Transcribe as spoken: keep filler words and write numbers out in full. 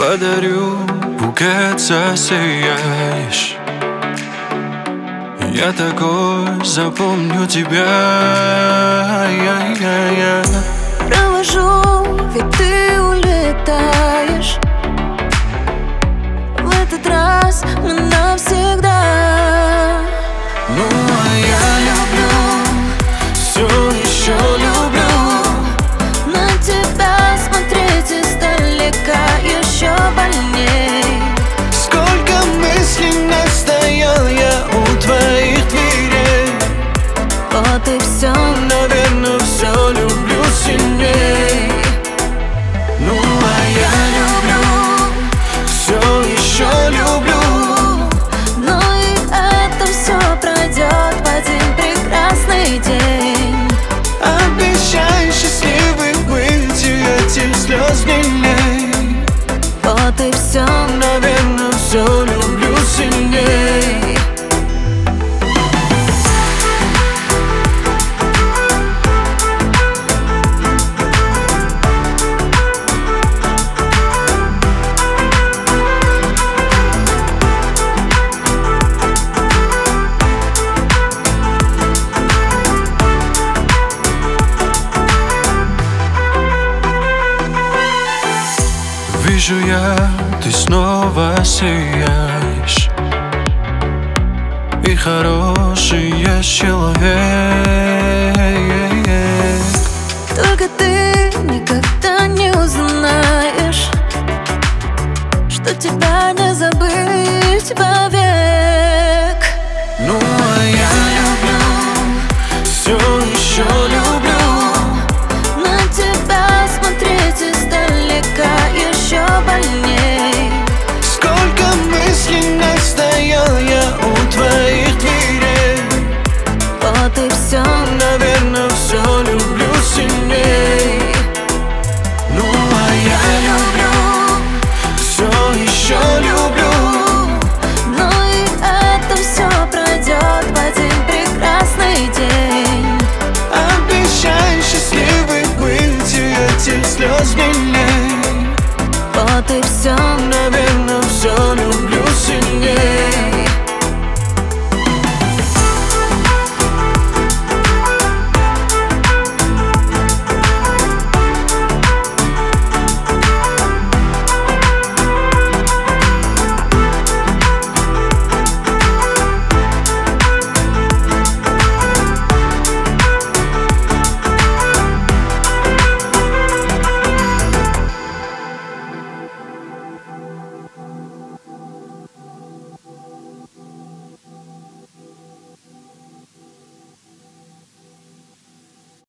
Подарю букет, засияешь. Я такой, запомню тебя. Провожу, ведь ты улетаешь. В этот раз мы навсегда. Ну а я люблю, все еще люблю На тебя смотреть издалека еще больней. Сколько мыслей настоял я у твоих дверей. Вот и все. Наверное, все люблю сильней. Ну а я люблю, все еще люблю. Но и это все пройдет в один прекрасный день. Обещай счастливый быть, и этих слез не лей. Вот и все. Наверное, все люблю сильней. Вижу я, ты снова сияешь. И хороший есть человек. Только ты никогда не узнаешь, что тебя не забыть, поверь.